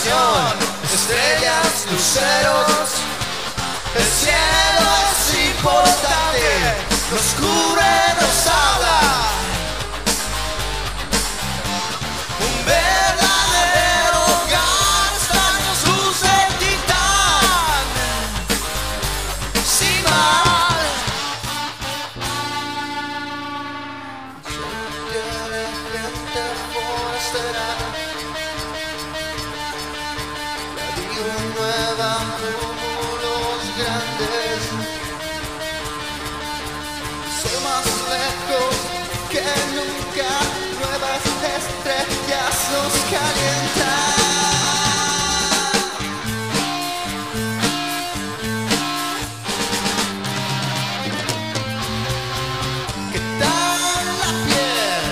habitación, estrellas, luceros. El cielo es importante, nos cubre, nos habla. Un verdadero hogar, extraños luz de titán. Sin mal. Tiene gente forastera. La digo nueva como los grandes. Soy más lejos que nunca. Nuevas estrellas nos calientan. ¿Qué tal la piel?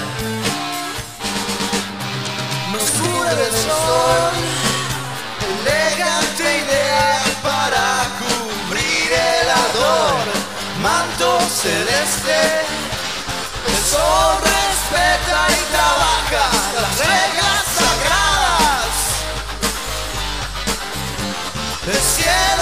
Nos cubre el sol. Elegante idea para cubrir el ardor. Manto celeste. El sol respeta y trabaja las reglas sagradas. El cielo